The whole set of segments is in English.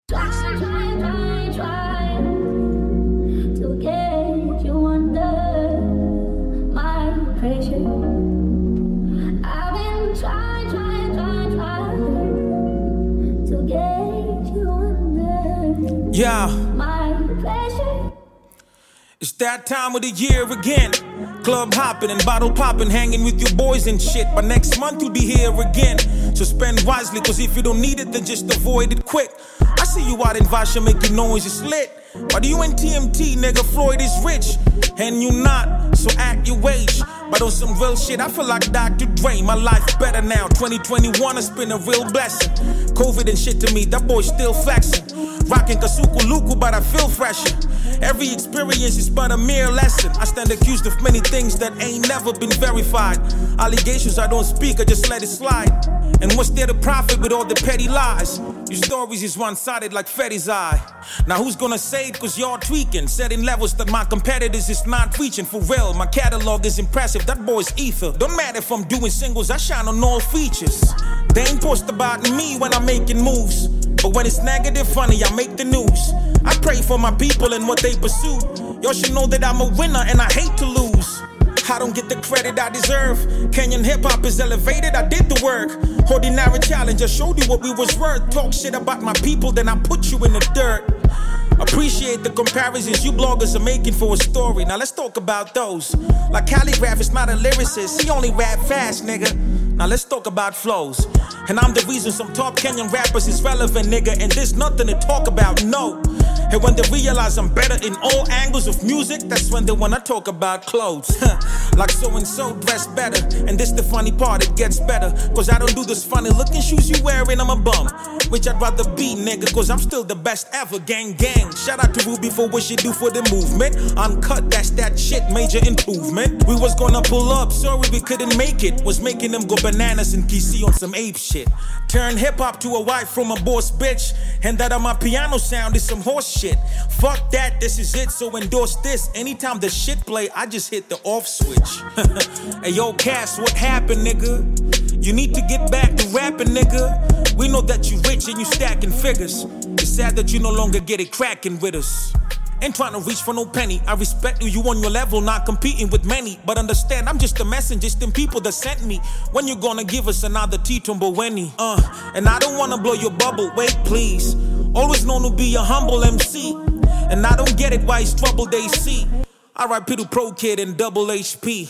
Try to get you under my pressure. I've been trying to get you under my pressure. It's that time of the year again. Club hopping and bottle popping, hanging with your boys and shit. But next month you'll be here again. So spend wisely, cause if you don't need it, then just avoid it quick. I see you out in Vasha making noise, it's lit. But you in TMT, nigga, Floyd is rich. And you not, so act your wage. But on some real shit, I feel like Dr. Dre. My life better now, 2021 has been a real blessing. COVID and shit to me, that boy still flexing. Rocking Kasuku Luku, but I feel fresher. Every experience is but a mere lesson. I stand accused of many things that ain't never been verified. Allegations I don't speak, I just let it slide. And what's there to profit with all the petty lies? Your stories is one-sided like Fetty's eye. Now who's gonna say it cause y'all tweaking? Setting levels that my competitors is not reaching. For real, my catalog is impressive, that boy's ether. Don't matter if I'm doing singles, I shine on all features. They ain't post about me when I'm making moves. But when it's negative, funny, I make the news. I pray for my people and what they pursue. Y'all should know that I'm a winner and I hate to lose. I don't get the credit I deserve. Kenyan hip-hop is elevated, I did the work. Ordinary challenge, I showed you what we was worth. Talk shit about my people, then I put you in the dirt. Appreciate the comparisons you bloggers are making for a story. Now let's talk about those. Like Calligraph is not a lyricist, he only rap fast, nigga. Now let's talk about flows. And I'm the reason some top Kenyan rappers is relevant, nigga. And there's nothing to talk about, no. And when they realize I'm better in all angles of music, that's when they wanna talk about clothes. Like so-and-so dressed better. And this the funny part, it gets better. Cause I don't do this funny looking shoes you wearing, I'm a bum. Which I'd rather be, nigga, cause I'm still the best ever, gang, gang. Shout out to Ruby for what she do for the movement. Uncut, that's that shit, major improvement. We was gonna pull up, sorry we couldn't make it. Was making them go bananas in KC on some ape shit. Turn hip-hop to a wife from a boss bitch. And that on my piano sound is some horse shit. Fuck that, this is it, so endorse this. Anytime the shit play, I just hit the off switch. Hey yo, Cass, what happened, nigga? You need to get back to rapping, nigga. We know that you rich and you stacking figures. It's sad that you no longer get it cracking with us. Ain't trying to reach for no penny. I respect you on your level, not competing with many. But understand, I'm just a messenger, just them people that sent me. When you gonna give us another T-Tumboweni? And I don't wanna blow your bubble, wait please. Always known to be a humble MC. And I don't get it why it's trouble they see. R.I.P. to Pro Kid and Double HP.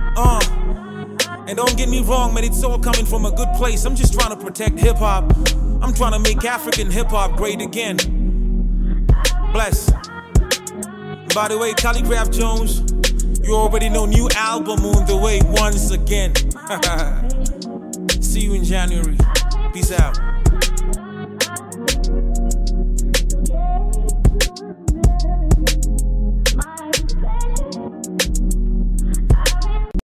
And don't get me wrong, man, it's all coming from a good place. I'm just trying to protect hip-hop. I'm trying to make African hip-hop great again. Bless. By the way, Calligraph Jones, you already know, new album on the way once again. See you in January. Peace out.